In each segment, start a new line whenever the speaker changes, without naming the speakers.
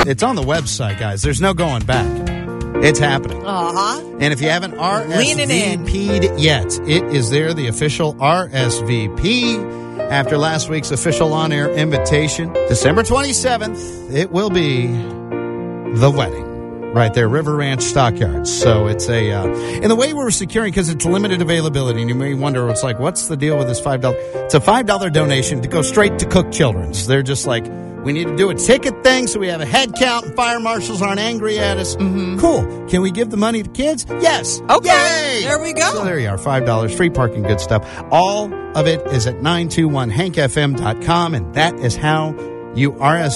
It's on the website, guys. There's no going back. It's happening. And if you haven't RSVP'd yet, it is there, the official RSVP. After last week's official on-air invitation, December 27th, it will be the wedding. Right there, River Ranch Stockyards. So it's in the way we're securing, because it's limited availability, and you may wonder, it's like, what's the deal with this $5? It's a $5 donation to go straight to Cook Children's. They're just like, we need to do a ticket thing so we have a head count and fire marshals aren't angry at us. Mm-hmm. Cool. Can we give the money to kids? Yes.
Okay.
Yay!
There we go.
So there you are, $5, free parking, good stuff. All of it is at 921hankfm.com, and that is how you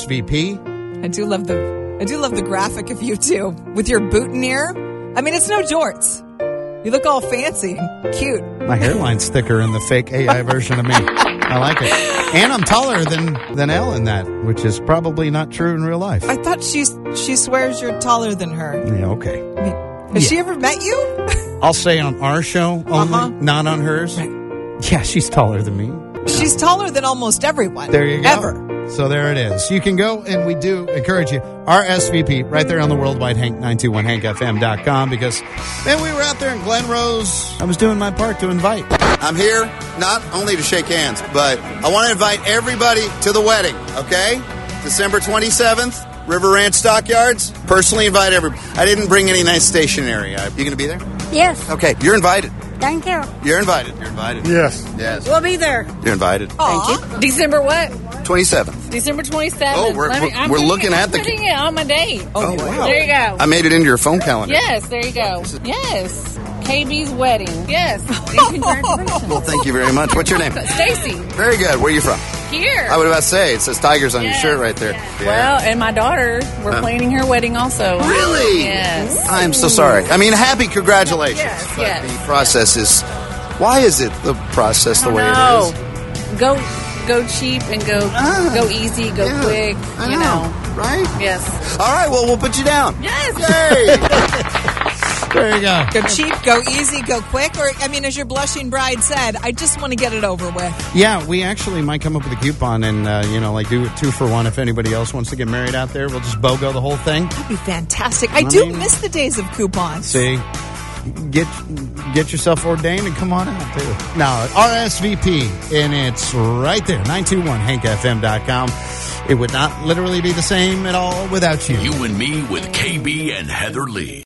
RSVP.
I do love the graphic of you two with your boutonniere. I mean, it's no jorts. You look all fancy and cute.
My hairline's thicker in the fake AI version of me. I like it. And I'm taller than Elle in that, which is probably not true in real life.
I thought she swears you're taller than her.
Yeah, okay.
I mean, has she ever met you?
I'll say on our show only, not on hers.
Right.
Yeah, she's taller than me.
She's taller than almost everyone.
There you go.
Ever.
So there it is. You can go, and we do encourage you, RSVP, right there on the Worldwide Hank, 921hankfm.com, because, man, we were out there in Glen Rose. I was doing my part to invite.
I'm here not only to shake hands, but I want to invite everybody to the wedding, okay? December 27th, River Ranch Stockyards. Personally invite everybody. I didn't bring any nice stationery. You going to be there?
Yes.
Okay, you're invited.
Thank you.
You're invited. You're invited.
Yes.
Yes.
We'll be there.
You're invited.
Thank you.
December what?
27th.
December 27th.
Oh, we're looking at the...
I'm putting it on my date.
Oh, wow.
There you go.
I made it into your phone calendar.
Yes, there you go. Yes. KB's wedding. Yes. Congratulations.
Well, thank you very much. What's your name?
Stacy.
Very good. Where are you from?
Here.
I would about to say, it says Tigers on your shirt right there.
Yeah. Well, and my daughter, we're planning her wedding also.
Really?
Yes.
I'm so sorry. I mean, happy congratulations.
Yes,
But
yes.
the process is... Why is it the process the way it is?
Go cheap and go easy, go quick.
I know. Right?
Yes.
All right, well, we'll put you down.
Yes.
Hey!
There you go.
Go cheap, go easy, go quick. Or, I mean, as your blushing bride said, I just want to get it over with.
Yeah, we actually might come up with a coupon and, do it 2 for 1 if anybody else wants to get married out there. We'll just BOGO the whole thing.
That'd be fantastic. I do miss the days of coupons.
See? Get yourself ordained and come on out, too. Now, RSVP, and it's right there, 921hankfm.com. It would not literally be the same at all without you.
You and Me with KB and Heather Lee.